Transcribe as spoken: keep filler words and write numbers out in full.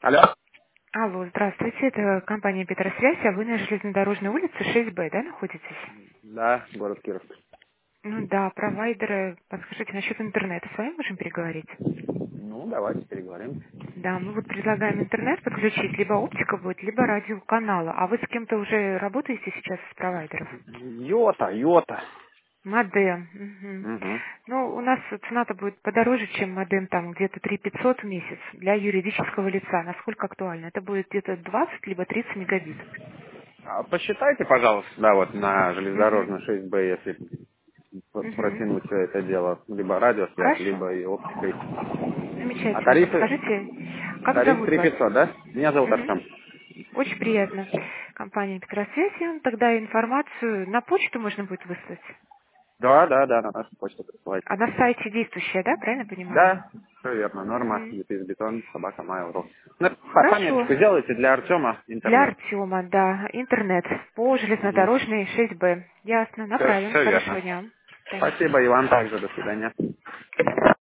Алло? Алло, здравствуйте, это компания Петросвязь, а вы на железнодорожной улице шесть Б, да, находитесь? Да, город Киров. Ну да, провайдеры, подскажите, насчет интернета с вами можем переговорить? Ну, давайте переговорим. Да, мы вот предлагаем интернет подключить, либо оптика будет, либо радиоканала. А вы с кем-то уже работаете сейчас с провайдеров? Йота, йота. Модем. Мгм. Угу. Ну, у нас цена-то будет подороже, чем модем, там где-то три тысячи пятьсот в месяц для юридического лица. Насколько актуально? Это будет где-то двадцать либо тридцать мегабит. А посчитайте, пожалуйста, да, вот на Угу. железнодорожную шесть Б, если п- Угу. протянуть все это дело, либо радиосвязь, Хорошо. либо и оптикой. А Замечательно. тарифы? Подскажите, как Тариф зовут три вас? тысячи пятьсот, да? Меня зовут Мгм. Артем. Очень приятно. Компания Петросвязь. Тогда информацию на почту можно будет выслать. Да, да, да, на нашу почту присылайте. А на сайте действующая, да, правильно понимаю? Да, все верно. Норма, Мгм. бетон, собака, mail.ru. Ну, по- Хорошо. пометочку сделайте для Артема Для интернет. Артема, да, интернет по железнодорожной шесть Б. Ясно, Все, направим. все верно. Хорошего дня. До свидания. Спасибо, Иван, также. До свидания.